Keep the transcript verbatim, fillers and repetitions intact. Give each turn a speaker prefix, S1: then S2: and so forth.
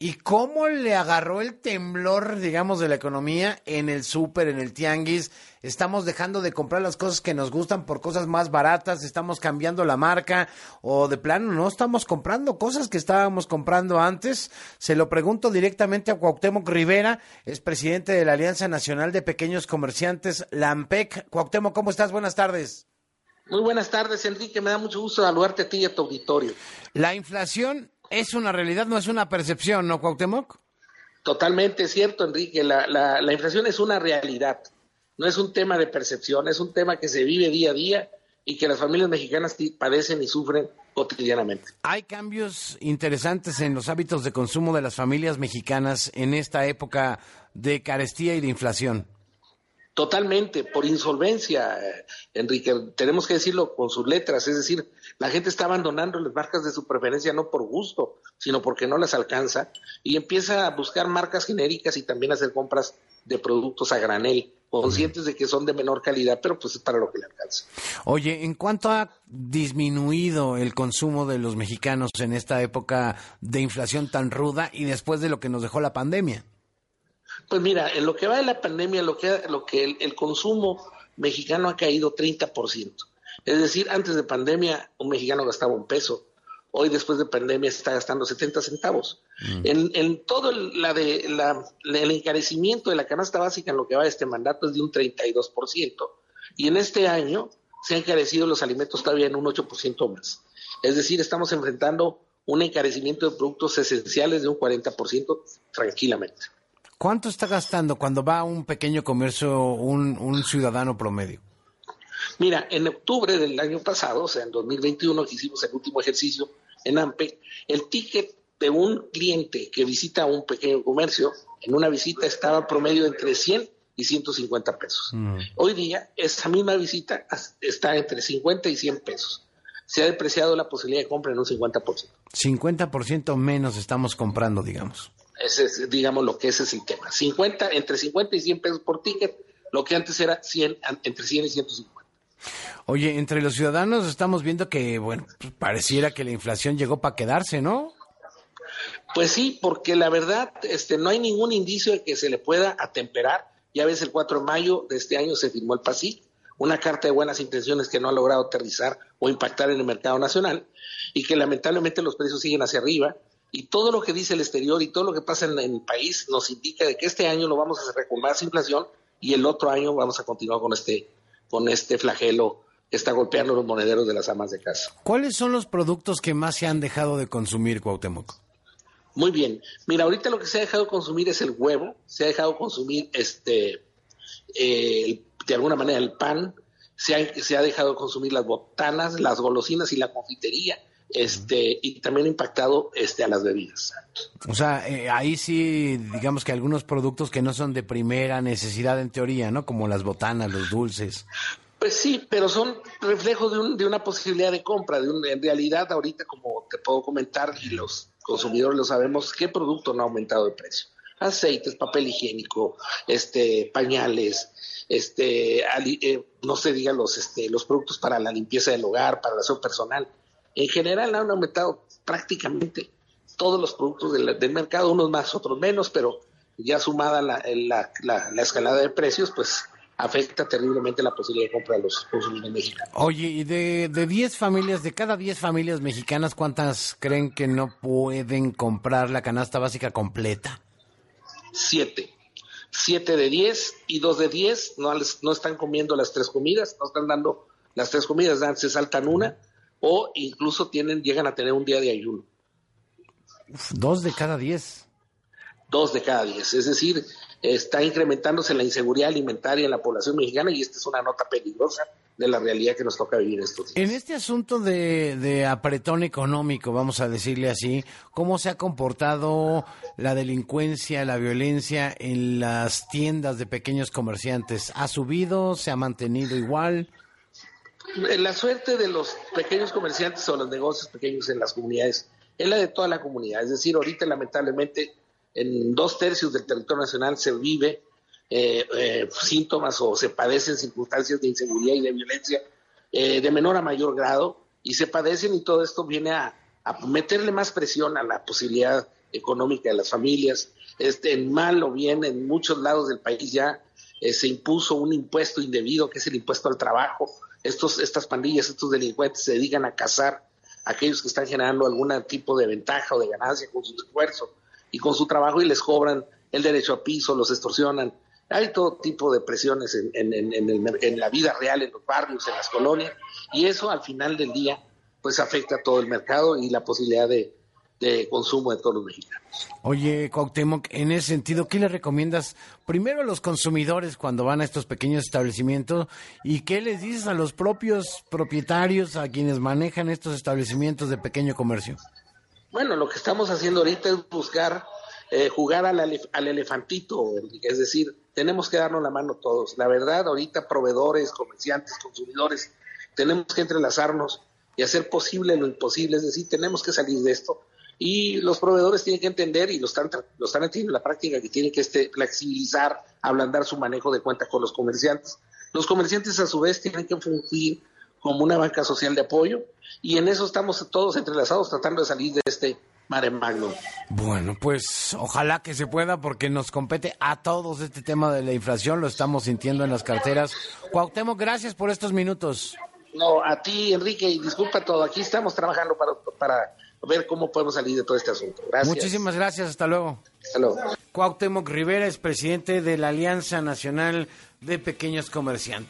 S1: ¿Y cómo le agarró el temblor, digamos, de la economía en el súper, en el tianguis? Estamos dejando de comprar las cosas que nos gustan por cosas más baratas, estamos cambiando la marca o de plano no estamos comprando cosas que estábamos comprando antes. Se lo pregunto directamente a Cuauhtémoc Rivera, es presidente de la Alianza Nacional de Pequeños Comerciantes, la ANPEC. Cuauhtémoc, ¿cómo estás? Buenas tardes.
S2: Muy buenas tardes, Enrique. Me da mucho gusto saludarte a ti y a tu auditorio.
S1: La inflación es una realidad, no es una percepción, ¿no, Cuauhtémoc?
S2: Totalmente cierto, Enrique. La, la, la inflación es una realidad. No es un tema de percepción, es un tema que se vive día a día y que las familias mexicanas padecen y sufren cotidianamente.
S1: Hay cambios interesantes en los hábitos de consumo de las familias mexicanas en esta época de carestía y de inflación.
S2: Totalmente, por insolvencia, Enrique, tenemos que decirlo con sus letras, es decir, la gente está abandonando las marcas de su preferencia no por gusto, sino porque no las alcanza y empieza a buscar marcas genéricas y también a hacer compras de productos a granel, conscientes de que son de menor calidad, pero pues es para lo que le alcanza.
S1: Oye, ¿en cuánto ha disminuido el consumo de los mexicanos en esta época de inflación tan ruda y después de lo que nos dejó la pandemia?
S2: Pues mira, en lo que va de la pandemia, lo que, lo que el, el consumo mexicano ha caído treinta por ciento. Es decir, antes de pandemia un mexicano gastaba un peso, hoy después de pandemia está gastando setenta centavos. Mm. En, en todo el, la de, la, el encarecimiento de la canasta básica en lo que va de este mandato es de un treinta y dos por ciento. Y en este año se han encarecido los alimentos todavía en un ocho por ciento más. Es decir, estamos enfrentando un encarecimiento de productos esenciales de un cuarenta por ciento tranquilamente.
S1: ¿Cuánto está gastando cuando va a un pequeño comercio un, un ciudadano promedio?
S2: Mira, en octubre del año pasado, o sea, en dos mil veintiuno, que hicimos el último ejercicio en ANPEC, el ticket de un cliente que visita un pequeño comercio, en una visita estaba promedio entre cien y ciento cincuenta pesos. Mm. Hoy día, esa misma visita está entre cincuenta y cien pesos. Se ha depreciado la posibilidad de compra en un cincuenta por ciento.
S1: cincuenta por ciento menos estamos comprando, digamos.
S2: Ese es, digamos, lo que ese es el tema. cincuenta, entre cincuenta y cien pesos por ticket, lo que antes era cien, entre cien y ciento cincuenta.
S1: Oye, entre los ciudadanos estamos viendo que, bueno, pareciera que la inflación llegó para quedarse, ¿no?
S2: Pues sí, porque la verdad, este, no hay ningún indicio de que se le pueda atemperar. Ya ves, el cuatro de mayo de este año se firmó el PASIC, una carta de buenas intenciones que no ha logrado aterrizar o impactar en el mercado nacional y que lamentablemente los precios siguen hacia arriba. Y todo lo que dice el exterior y todo lo que pasa en, en el país nos indica de que este año lo vamos a hacer con más inflación y el otro año vamos a continuar con este, con este flagelo que está golpeando los monederos de las amas de casa.
S1: ¿Cuáles son los productos que más se han dejado de consumir, Cuauhtémoc?
S2: Muy bien. Mira, ahorita lo que se ha dejado de consumir es el huevo, se ha dejado de consumir este, eh, de alguna manera el pan, se ha, se ha dejado de consumir las botanas, las golosinas y la confitería. Este, y también ha impactado este, a las bebidas.
S1: O sea, eh, ahí sí, digamos que algunos productos que no son de primera necesidad en teoría, ¿no? Como las botanas, los dulces.
S2: Pues sí, pero son reflejos de, un, de una posibilidad de compra. De un, en realidad, ahorita, como te puedo comentar, y los consumidores lo sabemos, ¿qué producto no ha aumentado de precio? Aceites, papel higiénico, este, pañales, este, ali, eh, no se diga los, este, los productos para la limpieza del hogar, para el aseo personal. En general han aumentado prácticamente todos los productos del, del mercado, unos más, otros menos, pero ya sumada la, la, la, la escalada de precios, pues afecta terriblemente la posibilidad de compra de los consumidores mexicanos.
S1: Oye, y de, de diez familias, de cada diez familias mexicanas, ¿cuántas creen que no pueden comprar la canasta básica completa?
S2: Siete. Siete de diez y dos de diez no, les, no están comiendo las tres comidas, no están dando las tres comidas, dan, se saltan una. O incluso tienen, llegan a tener un día de ayuno.
S1: Uf, dos de cada diez.
S2: Dos de cada diez. Es decir, está incrementándose la inseguridad alimentaria en la población mexicana y esta es una nota peligrosa de la realidad que nos toca vivir estos días.
S1: En este asunto de, de apretón económico, vamos a decirle así, ¿cómo se ha comportado la delincuencia, la violencia en las tiendas de pequeños comerciantes? ¿Ha subido? ¿Se ha mantenido igual?
S2: La suerte de los pequeños comerciantes o los negocios pequeños en las comunidades es la de toda la comunidad. Es decir, ahorita lamentablemente en dos tercios del territorio nacional se vive eh, eh, síntomas o se padecen circunstancias de inseguridad y de violencia eh, de menor a mayor grado y se padecen y todo esto viene a, a meterle más presión a la posibilidad económica de las familias. Este, en mal o bien, en muchos lados del país ya eh, se impuso un impuesto indebido, que es el impuesto al trabajo. Estos, estas pandillas, estos delincuentes se dedican a cazar a aquellos que están generando algún tipo de ventaja o de ganancia con su esfuerzo y con su trabajo, y les cobran el derecho a piso, los extorsionan. Hay todo tipo de presiones en, en, en, en, el, en la vida real, en los barrios, en las colonias, y eso al final del día pues afecta a todo el mercado y la posibilidad de, de consumo de todos los mexicanos.
S1: Oye, Cuauhtémoc, en ese sentido, ¿qué le recomiendas primero a los consumidores cuando van a estos pequeños establecimientos y qué les dices a los propios propietarios, a quienes manejan estos establecimientos de pequeño comercio?
S2: Bueno, lo que estamos haciendo ahorita es buscar eh, jugar al, elef- al elefantito, es decir, tenemos que darnos la mano todos. La verdad, ahorita proveedores, comerciantes, consumidores, tenemos que entrelazarnos y hacer posible lo imposible, es decir, tenemos que salir de esto. Y los proveedores tienen que entender, y lo están, lo están haciendo en la práctica, que tienen que este, flexibilizar, ablandar su manejo de cuenta con los comerciantes. Los comerciantes, a su vez, tienen que fungir como una banca social de apoyo, y en eso estamos todos entrelazados tratando de salir de este mare magnum.
S1: Bueno, pues ojalá que se pueda, porque nos compete a todos este tema de la inflación, lo estamos sintiendo en las carteras. Cuauhtémoc, gracias por estos minutos.
S2: No, a ti, Enrique, y disculpa todo, aquí estamos trabajando para, para ver cómo podemos salir de todo este asunto. Gracias.
S1: Muchísimas gracias, hasta luego.
S2: Hasta luego.
S1: Cuauhtémoc Rivera es presidente de la Alianza Nacional de Pequeños Comerciantes.